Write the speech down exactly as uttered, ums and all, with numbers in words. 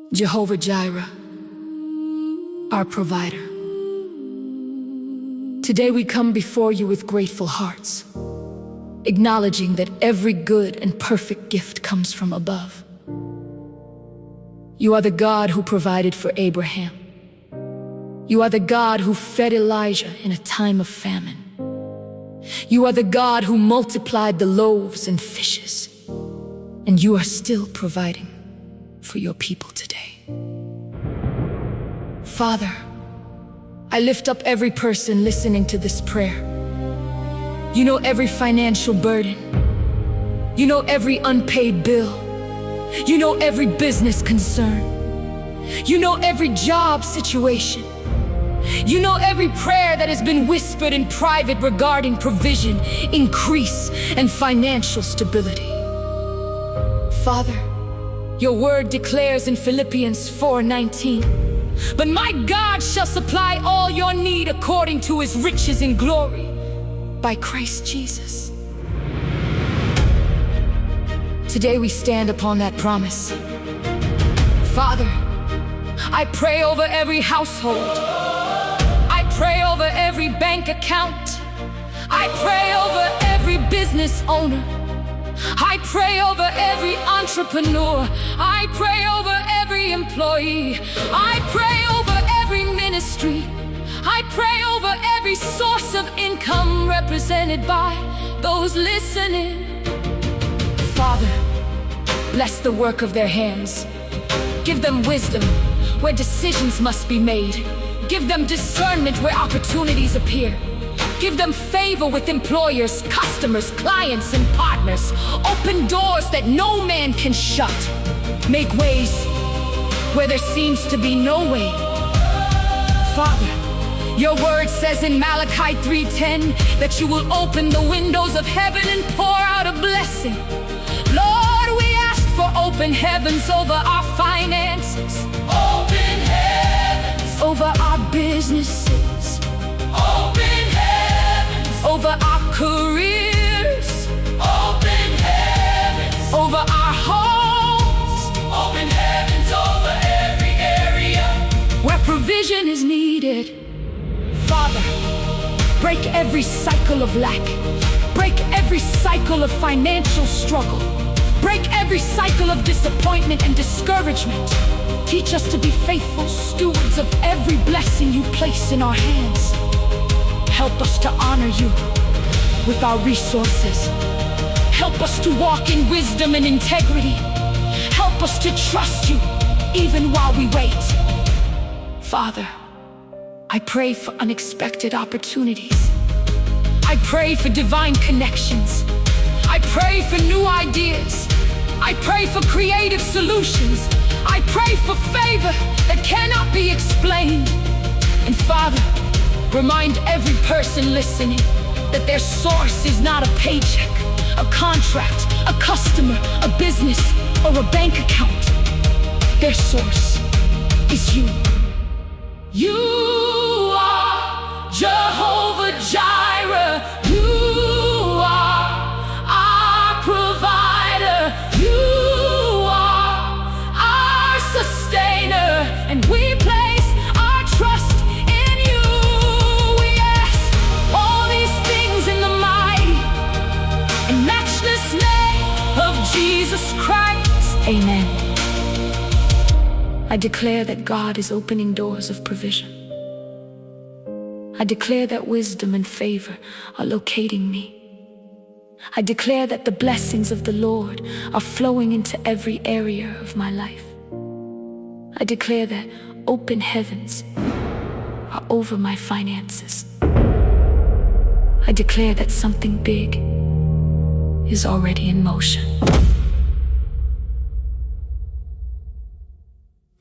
Jehovah Jireh, our provider. Today we come before you with grateful hearts, acknowledging that every good and perfect gift comes from above. You are the God who provided for Abraham. You are the God who fed Elijah in a time of famine. You are the God who multiplied the loaves and fishes, and you are still providing for your people today. Father, I lift up every person listening to this prayer. You know every financial burden. You know every unpaid bill. You know every business concern. You know every job situation. You know every prayer that has been whispered in private regarding provision, increase, and financial stability. Father, your word declares in Philippians four nineteen, "But my God shall supply all your need according to his riches in glory by Christ Jesus." Today we stand upon that promise. Father, I pray over every household. I pray over every bank account. I pray over every business owner. I pray over every entrepreneur. I pray over every employee. I pray over every ministry. I pray over every source of income represented by those listening. Father, bless the work of their hands. Give them wisdom where decisions must be made. Give them discernment where opportunities appear. Give them favor with employers, customers, clients, and partners. Open doors that no man can shut. Make ways where there seems to be no way. Father, your word says in Malachi three ten that you will open the windows of heaven and pour out a blessing. Lord, we ask for open heavens over our finances. Open heavens over our businesses. Open heavens over our careers. Open heavens over our homes. Open heavens over every area where provision is needed. Father, break every cycle of lack. Break every cycle of financial struggle. Break every cycle of disappointment and discouragement. Teach us to be faithful stewards of every blessing you place in our hands. Help us to honor you with our resources. Help us to walk in wisdom and integrity. Help us to trust you even while we wait. Father, I pray for unexpected opportunities. I pray for divine connections. I pray for new ideas. I pray for creative solutions. I pray for favor that cannot be explained. And Father, remind every person listening that their source is not a paycheck, a contract, a customer, a business, or a bank account. Their source is you. You are Jehovah Jireh. You are our provider. You are our sustainer. And we place our trust in you. We ask all these things in the mighty and matchless name of Jesus Christ. Amen. I declare that God is opening doors of provision. I declare that wisdom and favor are locating me. I declare that the blessings of the Lord are flowing into every area of my life. I declare that open heavens are over my finances. I declare that something big is already in motion.